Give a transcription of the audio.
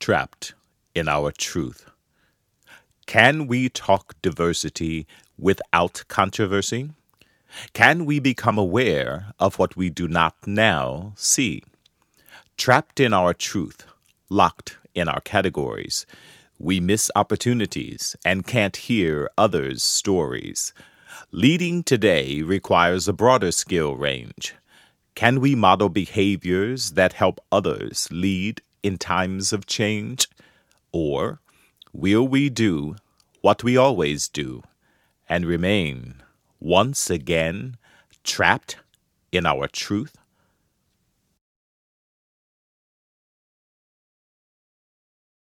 trapped in our truth. Can we talk diversity without controversy? Can we become aware of what we do not now see? Trapped in our truth, locked in our categories, we miss opportunities and can't hear others' stories. Leading today requires a broader skill range. Can we model behaviors that help others lead in times of change? Or will we do what we always do and remain once again trapped in our truth?